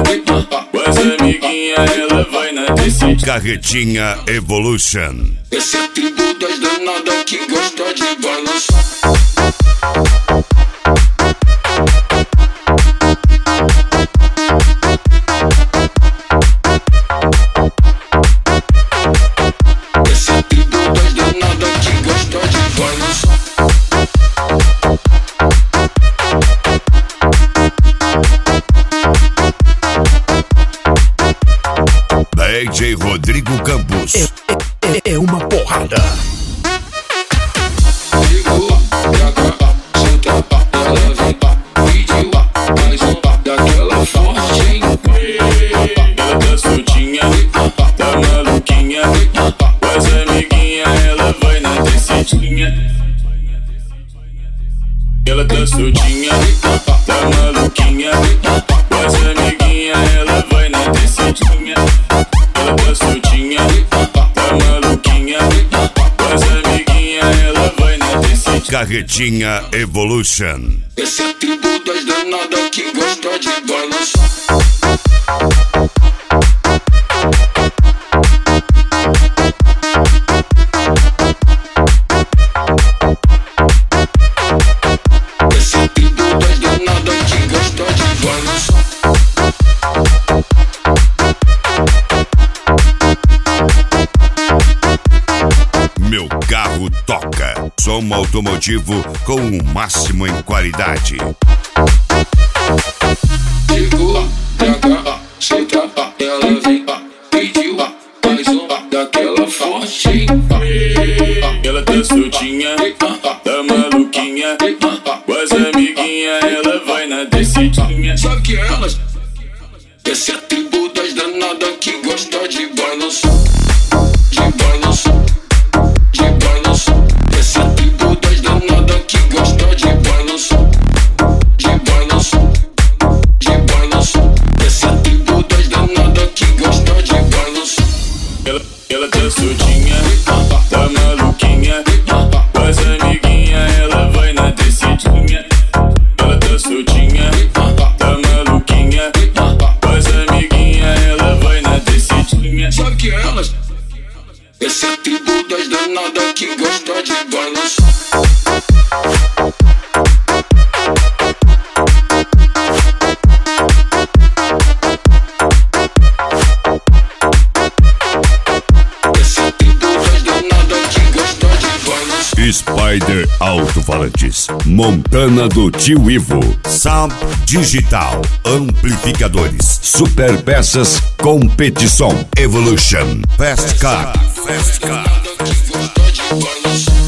com as amiguinhas, ela vai na descidinha. Carretinha Evolution. Essa é a tribo das danadas que gosta de balançar. Essa é a tribo das danadas que gosta de balançar. DJ Rodrigo Campos. É uma porrada. Chegou pra cá, senta, ela vem, pediu mais um daquela forte, hein? Ela tá soltinha, tá maluquinha, com as amiguinhas, ela vai na descidinha. Ela tá soltinha, tá maluquinha, com as amiguinhas, ela vai na descidinha. Ela tá soltinha, tá maluquinha, com as amiguinhas, ela vai na descidinha. Carretinha Evolution. Essa é a tribo das danadas que gosta de balançar. Essa é a tribo das danadas que gosta de balançar. Meu carro toca. Som automotivo com o máximo em qualidade. Chegou pra cá, senta, ela vem, pediu mais um daquela forte, hein? Ela tá soltinha, tá maluquinha, com as amiguinhas, ela vai na descidinha. Sabe que elas? Essa é a tribo das danadas que gosta de balançar. De balançar, de balançar. Essa é a tribo das danadas que gosta de balançar. De balançar, de balançar. Essa é a tribo das danadas que gosta de balançar. Ela tá soltinha, tá maluquinha, com as amiguinhas, ela vai na descidinha. Ela tá soltinha, tá maluquinha, com as amiguinhas, ela vai na descidinha. Sabe que elas? Essa é a tribo das danadas que gosta de balançar. Essa é a tribo das danadas que gosta de balançar. Spider Alto-Falantes. Montana do Tio Ivo. Sound Digital. Amplificadores. Super peças. Competição. Evolution. Fast Car. Fast Car. Que gosta de balançar.